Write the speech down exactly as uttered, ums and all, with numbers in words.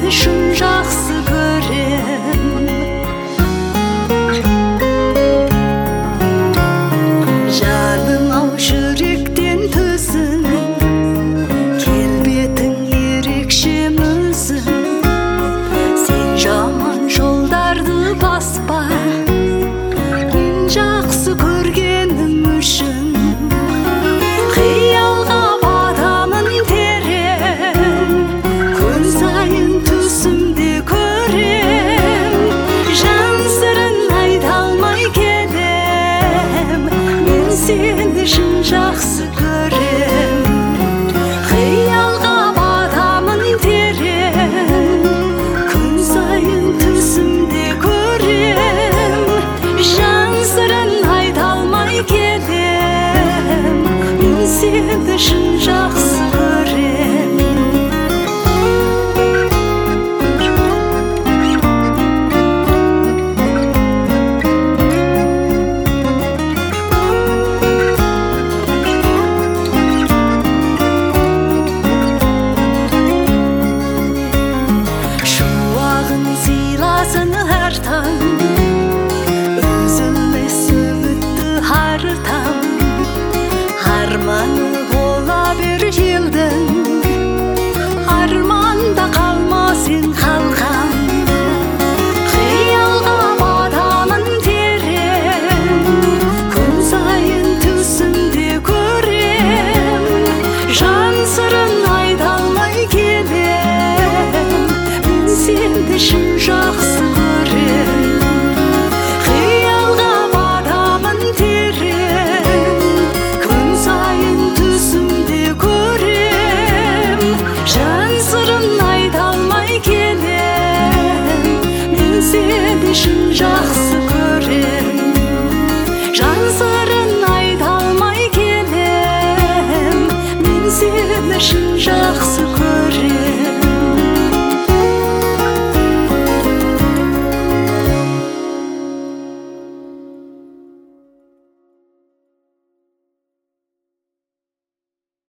seni şun жақсы көрем. Жаным ау жүректен төзім, келбетің ерекше мүзім. Сен жаман жолдарды баспа, мен жақсы көргенім үшін. Қиялға батамын терең, күн сайын түсімде көрем. Жан сырын айта алмай келем, мен сені шын жақсы көрем. Қиялға батамын терең, күн сайын түсімде көрем. Жан сырын айта алмай келем, мен сені шын жақсы көрем. Шуағын сыйласын әр таң, үзілмес үмітті әр таң. Арманы бола бер елдің, арманда қалма сен қалқам. Қиялға батамын терең, күн сайын түсімде көрем. Жан сырын айта алмай келем, мен сені шын жақсы көрем. Қиялға батамын терең, күн сайын түсімде көрем. Жан сырын айта алмай келем, мен сені шын жақсы